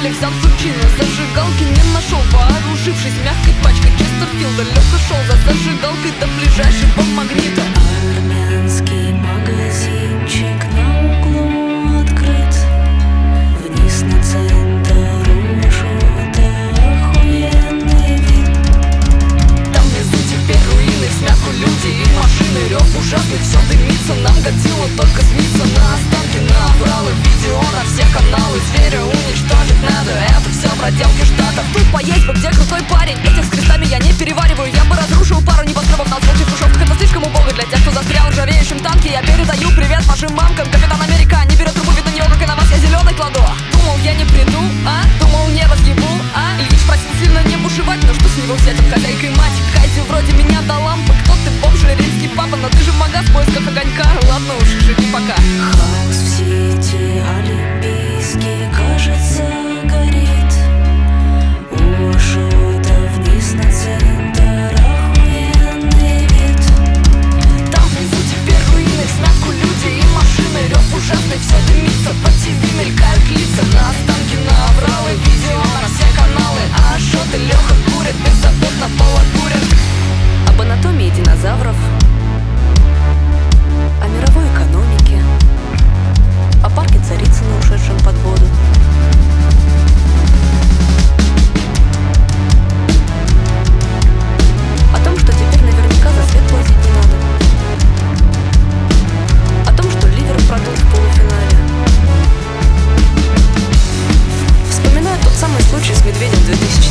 Или взял сучину, зажигалки не нашел, вооружившись мягкой пачкой Честерфилда, легко шел за зажигалкой до ближайшего магнита. Армянский магазинчик на углу открыт. Вниз на центр маршрута охуенный вид. Там внизу теперь руины, всмятку люди и машины. Рев ужасный, все дымится, нам Годзилла только снится. На останки, на авралы, видео на все каналы. Зверя уничтожить надо, это все проделки штатов. Тут поесть бы, где крутой парень, этих с крестами я не перевариваю. Я бы разрушил пару небоскребов на асфальте хрущевках. Это слишком убого для тех, кто застрял в ржавеющем танке. Я передаю привет вашим мамкам. Капитан Америка не берет трубу, видно него, как и на вас я зеленый кладу. Думал, я не приду, думал, не разъебу, Ильич просил сильно не бушевать, но что с него взять от хозяйкой мать? Кайзи вроде меня до лампы, кто ты, бомж или римский папа? Но ты же в магаз в поисках огонька, ладно уж, живи пока. Хаос в Сити Олимпийский, кажется, горит. У маршрута вниз на центр охуенный вид. Там внизу теперь руины, всмятку люди и машины. Рев ужасный, все дымится, по ТВ мелькают лица. На останки, на авралы, видео на все каналы. А Ашот и Леха курят, беззаботно балагурят. Об анатомии динозавров, о мировой экономике, о парке Царицына, ушедшем под воду. О том, что теперь наверняка за свет платить не надо. О том, что Ливер продул в полуфинале. Вспоминаю тот самый случай с медведем 2000